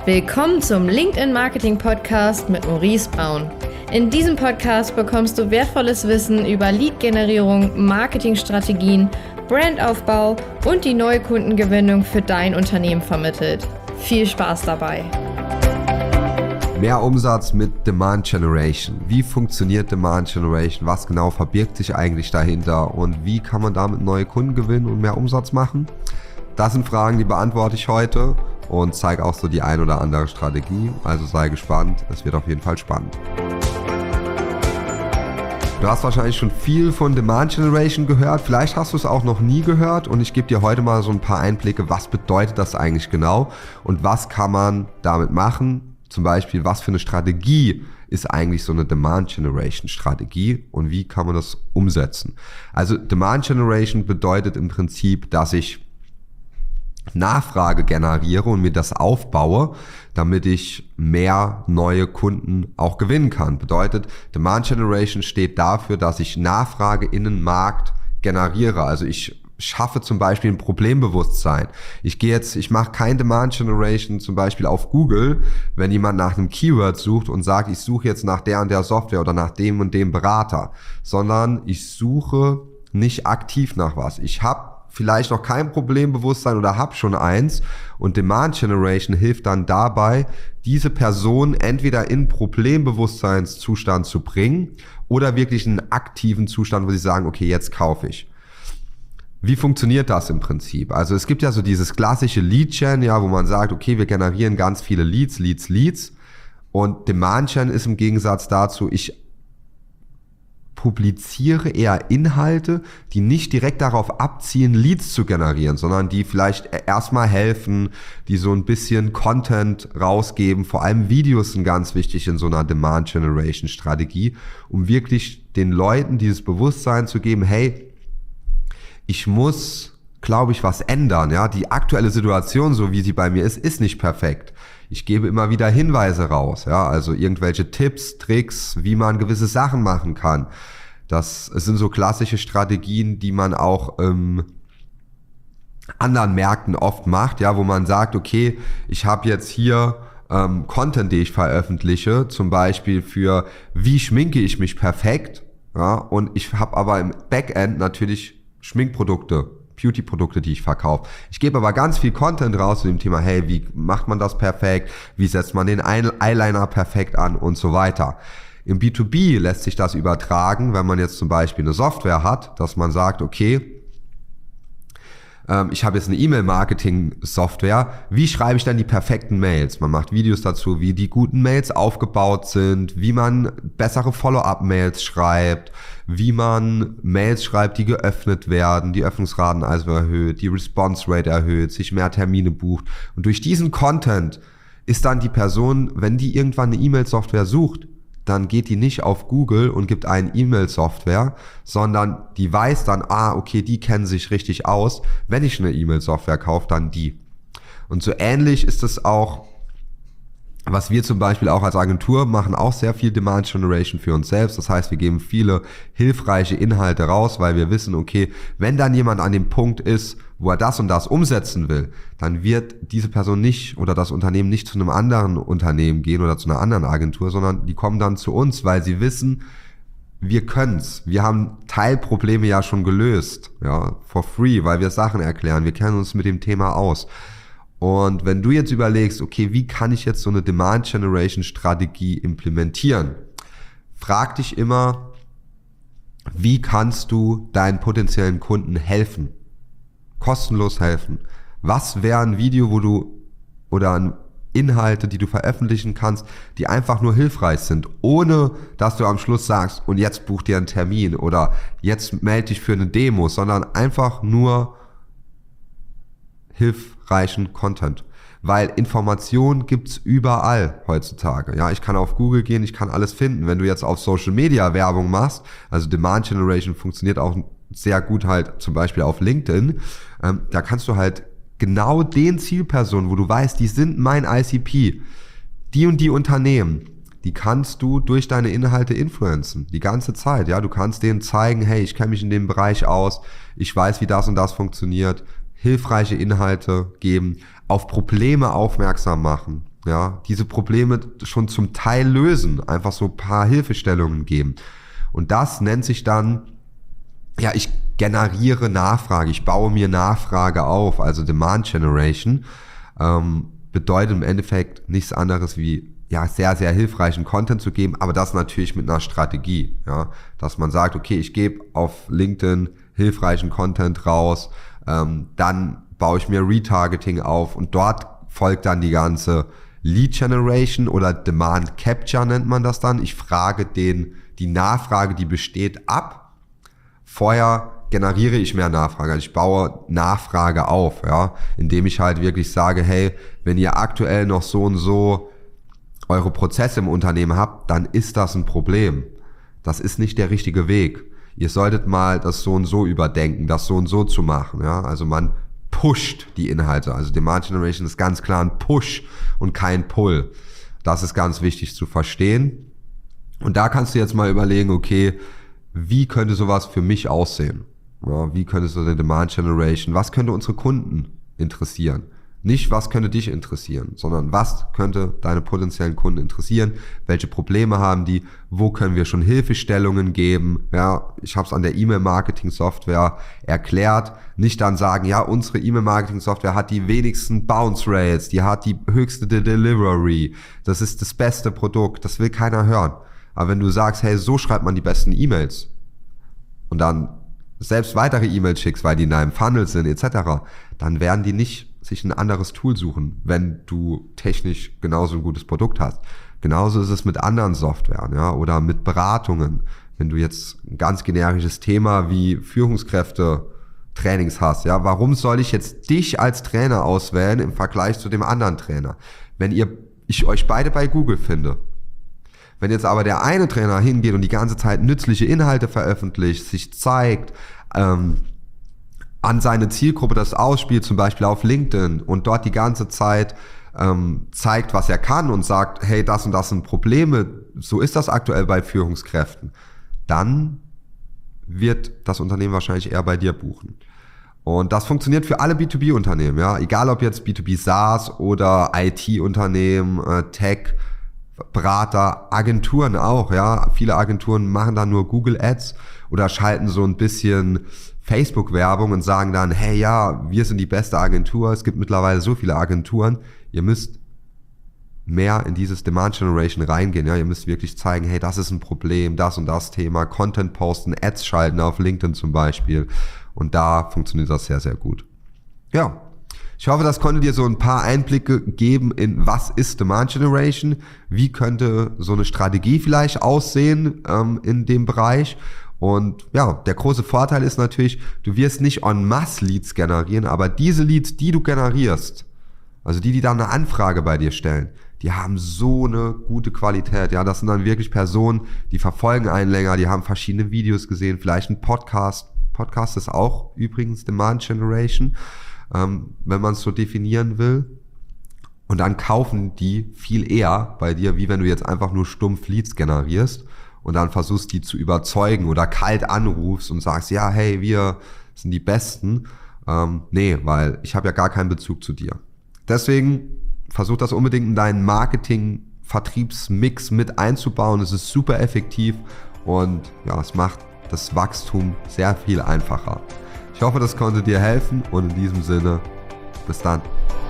Willkommen zum LinkedIn Marketing Podcast mit Maurice Braun. In diesem Podcast bekommst du wertvolles Wissen über Lead-Generierung, Marketingstrategien, Brandaufbau und die neue Kundengewinnung für dein Unternehmen vermittelt. Viel Spaß dabei! Mehr Umsatz mit Demand Generation. Wie funktioniert Demand Generation? Was genau verbirgt sich eigentlich dahinter? Und wie kann man damit neue Kunden gewinnen und mehr Umsatz machen? Das sind Fragen, die beantworte ich heute und zeige auch so die ein oder andere Strategie. Also sei gespannt, es wird auf jeden Fall spannend. Du hast wahrscheinlich schon viel von Demand Generation gehört, vielleicht hast du es auch noch nie gehört und ich gebe dir heute mal so ein paar Einblicke, was bedeutet das eigentlich genau und was kann man damit machen. Zum Beispiel, was für eine Strategie ist eigentlich so eine Demand Generation Strategie und wie kann man das umsetzen? Also Demand Generation bedeutet im Prinzip, dass ich Nachfrage generiere und mir das aufbaue, damit ich mehr neue Kunden auch gewinnen kann. Bedeutet, Demand Generation steht dafür, dass ich Nachfrage in den Markt generiere. Also ich schaffe zum Beispiel ein Problembewusstsein. Ich mache kein Demand Generation zum Beispiel auf Google, wenn jemand nach einem Keyword sucht und sagt, ich suche jetzt nach der und der Software oder nach dem und dem Berater, sondern ich suche nicht aktiv nach was. Ich habe vielleicht noch kein Problembewusstsein oder habe schon eins und Demand Generation hilft dann dabei, diese Person entweder in Problembewusstseinszustand zu bringen oder wirklich in einen aktiven Zustand, wo sie sagen, okay, jetzt kaufe ich. Wie funktioniert das im Prinzip? Also es gibt ja so dieses klassische Lead-Gen, ja, wo man sagt, okay, wir generieren ganz viele Leads und Demand-Gen ist im Gegensatz dazu, ich publiziere eher Inhalte, die nicht direkt darauf abzielen, Leads zu generieren, sondern die vielleicht erstmal helfen, die so ein bisschen Content rausgeben. Vor allem Videos sind ganz wichtig in so einer Demand Generation Strategie, um wirklich den Leuten dieses Bewusstsein zu geben, hey, ich muss, glaube ich, was ändern. Ja, die aktuelle Situation, so wie sie bei mir ist nicht perfekt. Ich gebe immer wieder Hinweise raus, ja, also irgendwelche Tipps, Tricks, wie man gewisse Sachen machen kann. Es sind so klassische Strategien, die man auch anderen Märkten oft macht, ja, wo man sagt, okay, ich habe jetzt hier Content, den ich veröffentliche, zum Beispiel für wie schminke ich mich perfekt, ja, und ich habe aber im Backend natürlich Schminkprodukte, Beauty-Produkte, die ich verkaufe. Ich gebe aber ganz viel Content raus zu dem Thema, hey, wie macht man das perfekt, wie setzt man den Eyeliner perfekt an und so weiter. Im B2B lässt sich das übertragen, wenn man jetzt zum Beispiel eine Software hat, dass man sagt, okay, ich habe jetzt eine E-Mail-Marketing-Software, wie schreibe ich dann die perfekten Mails? Man macht Videos dazu, wie die guten Mails aufgebaut sind, wie man bessere Follow-up-Mails schreibt, wie man Mails schreibt, die geöffnet werden, die Öffnungsraten also erhöht, die Response-Rate erhöht, sich mehr Termine bucht. Und durch diesen Content ist dann die Person, wenn die irgendwann eine E-Mail-Software sucht, dann geht die nicht auf Google und gibt ein E-Mail-Software, sondern die weiß dann, okay, die kennen sich richtig aus. Wenn ich eine E-Mail-Software kaufe, dann die. Und so ähnlich ist es auch, was wir zum Beispiel auch als Agentur machen, auch sehr viel Demand Generation für uns selbst. Das heißt, wir geben viele hilfreiche Inhalte raus, weil wir wissen, okay, wenn dann jemand an dem Punkt ist, wo er das und das umsetzen will, dann wird diese Person nicht oder das Unternehmen nicht zu einem anderen Unternehmen gehen oder zu einer anderen Agentur, sondern die kommen dann zu uns, weil sie wissen, wir können's. Wir haben Teilprobleme ja schon gelöst, ja, for free, weil wir Sachen erklären. Wir kennen uns mit dem Thema aus. Und wenn du jetzt überlegst, okay, wie kann ich jetzt so eine Demand Generation Strategie implementieren? Frag dich immer, wie kannst du deinen potenziellen Kunden helfen? Kostenlos helfen. Was wäre ein Video, oder Inhalte, die du veröffentlichen kannst, die einfach nur hilfreich sind, ohne dass du am Schluss sagst, und jetzt buch dir einen Termin oder jetzt melde dich für eine Demo, sondern einfach nur hilfreichen Content. Weil Information gibt's überall heutzutage. Ja, ich kann auf Google gehen, ich kann alles finden. Wenn du jetzt auf Social Media Werbung machst, also Demand Generation funktioniert auch sehr gut halt zum Beispiel auf LinkedIn, da kannst du halt genau den Zielpersonen, wo du weißt, die sind mein ICP, die und die Unternehmen, die kannst du durch deine Inhalte influenzen, die ganze Zeit. Ja, du kannst denen zeigen, hey, ich kenne mich in dem Bereich aus, ich weiß, wie das und das funktioniert, hilfreiche Inhalte geben, auf Probleme aufmerksam machen. ja, diese Probleme schon zum Teil lösen, einfach so ein paar Hilfestellungen geben. Und das nennt sich dann, ja, ich generiere Nachfrage, ich baue mir Nachfrage auf, also Demand Generation, bedeutet im Endeffekt nichts anderes wie, ja, sehr, sehr hilfreichen Content zu geben, aber das natürlich mit einer Strategie, ja, dass man sagt, okay, ich gebe auf LinkedIn hilfreichen Content raus, dann baue ich mir Retargeting auf und dort folgt dann die ganze Lead Generation oder Demand Capture nennt man das dann. Ich frage die Nachfrage, die besteht, ab. Vorher generiere ich mehr Nachfrage. Also ich baue Nachfrage auf, ja, indem ich halt wirklich sage, hey, wenn ihr aktuell noch so und so eure Prozesse im Unternehmen habt, dann ist das ein Problem. Das ist nicht der richtige Weg. Ihr solltet mal das so und so überdenken, das so und so zu machen, ja. Also man pusht die Inhalte. Also Demand Generation ist ganz klar ein Push und kein Pull. Das ist ganz wichtig zu verstehen. Und da kannst du jetzt mal überlegen, okay, wie könnte sowas für mich aussehen? Ja, wie könnte so eine Demand Generation, was könnte unsere Kunden interessieren? Nicht, was könnte dich interessieren, sondern was könnte deine potenziellen Kunden interessieren? Welche Probleme haben die? Wo können wir schon Hilfestellungen geben? Ja, ich habe es an der E-Mail-Marketing-Software erklärt. Nicht dann sagen, ja, unsere E-Mail-Marketing-Software hat die wenigsten Bounce Rates, die hat die höchste Delivery, das ist das beste Produkt, das will keiner hören. Aber wenn du sagst, hey, so schreibt man die besten E-Mails und dann selbst weitere E-Mails schickst, weil die in deinem Funnel sind etc., dann werden die nicht sich ein anderes Tool suchen, wenn du technisch genauso ein gutes Produkt hast. Genauso ist es mit anderen Softwaren, ja, oder mit Beratungen. Wenn du jetzt ein ganz generisches Thema wie Führungskräfte-Trainings hast, ja, warum soll ich jetzt dich als Trainer auswählen im Vergleich zu dem anderen Trainer? Wenn ich euch beide bei Google finde. Wenn jetzt aber der eine Trainer hingeht und die ganze Zeit nützliche Inhalte veröffentlicht, sich zeigt, an seine Zielgruppe das ausspielt, zum Beispiel auf LinkedIn und dort die ganze Zeit zeigt, was er kann und sagt, hey, das und das sind Probleme, so ist das aktuell bei Führungskräften, dann wird das Unternehmen wahrscheinlich eher bei dir buchen. Und das funktioniert für alle B2B-Unternehmen, ja, egal ob jetzt B2B SaaS oder IT-Unternehmen, Tech, Berater, Agenturen auch, ja. Viele Agenturen machen dann nur Google Ads oder schalten so ein bisschen Facebook-Werbung und sagen dann, hey, ja, wir sind die beste Agentur. Es gibt mittlerweile so viele Agenturen. Ihr müsst mehr in dieses Demand Generation reingehen, ja. Ihr müsst wirklich zeigen, hey, das ist ein Problem, das und das Thema. Content posten, Ads schalten auf LinkedIn zum Beispiel. Und da funktioniert das sehr, sehr gut. Ja. Ich hoffe, das konnte dir so ein paar Einblicke geben in was ist Demand Generation, wie könnte so eine Strategie vielleicht aussehen in dem Bereich. Und ja, der große Vorteil ist natürlich, du wirst nicht en masse Leads generieren, aber diese Leads, die du generierst, also die dann eine Anfrage bei dir stellen, die haben so eine gute Qualität. Ja, das sind dann wirklich Personen, die verfolgen einen länger, die haben verschiedene Videos gesehen, vielleicht ein Podcast. Podcast ist auch übrigens Demand Generation. Wenn man es so definieren will. Und dann kaufen die viel eher bei dir, wie wenn du jetzt einfach nur stumpf Leads generierst und dann versuchst, die zu überzeugen oder kalt anrufst und sagst, ja, hey, wir sind die Besten. Nee, weil ich habe ja gar keinen Bezug zu dir. Deswegen versuch das unbedingt in deinen Marketing-Vertriebsmix mit einzubauen. Es ist super effektiv und ja, es macht das Wachstum sehr viel einfacher. Ich hoffe, das konnte dir helfen und in diesem Sinne, bis dann.